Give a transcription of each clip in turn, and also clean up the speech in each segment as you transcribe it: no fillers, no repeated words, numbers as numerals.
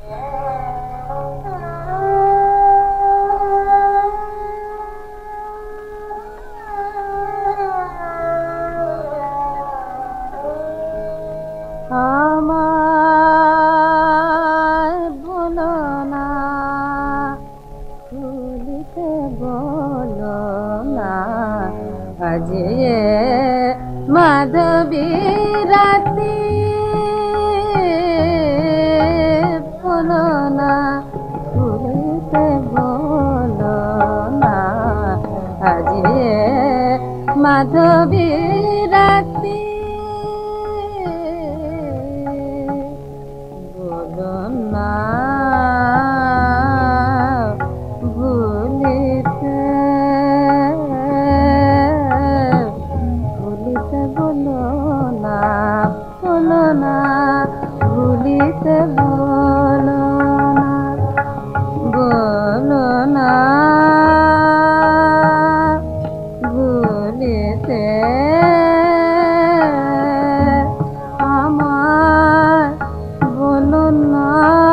আমায় বলো না, ভুলিতে বলো না, আজ এ মাধবী রাতি। বলো না, ভুলিতে বলো না, আজ এ মাধবী রাতি। বলো না, ভুলিতে ভুলিতে বলো না, বলো না, ভুলিতে বলো না, বলো না, ভুলিতে আমার বলো না,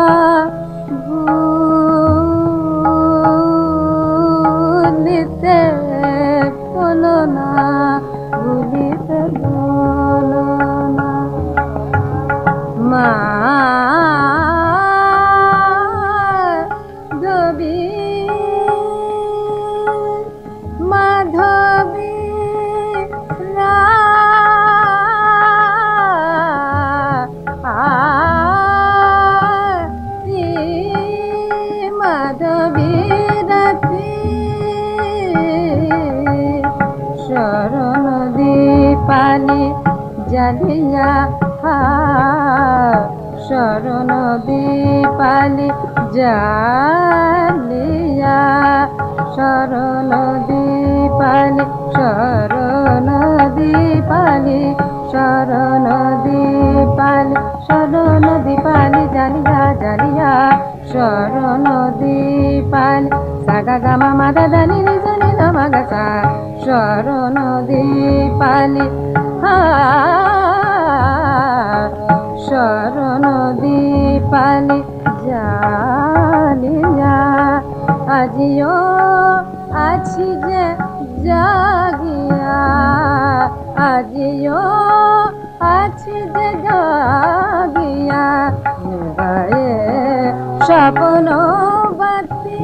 ভুলিতে বলো না, ভুলিতে বলো না। মাধবী মাধবী মাধবী রাতি। শরণ দীপালি জ্বালিয়া, শরণ দীপালি জ্বালিয়া, শরণ দীপালি, শরণ দীপালি, শরণ দীপালি, শরণ দীপালি জ্বালিয়া জ্বালিয়া, শরণ দীপালি। সাগা গামা মাদা দানি নিজা নিদা মাগা সা, শরণ দীপালি, শরণ দীপালি জ্বালিয়া। আজিও আছি যে জাগিয়া, আজিও আছি যে জাগিয়া, নিভায়ে স্বপ্ন বাতি।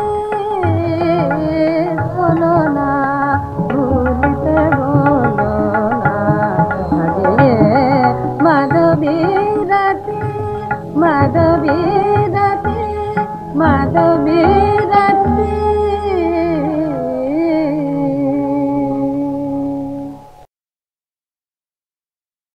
বলো না, ভুলিতে বলো না, আজ এ মাধবী রাতি, মাধবী রাতি, মাধবী।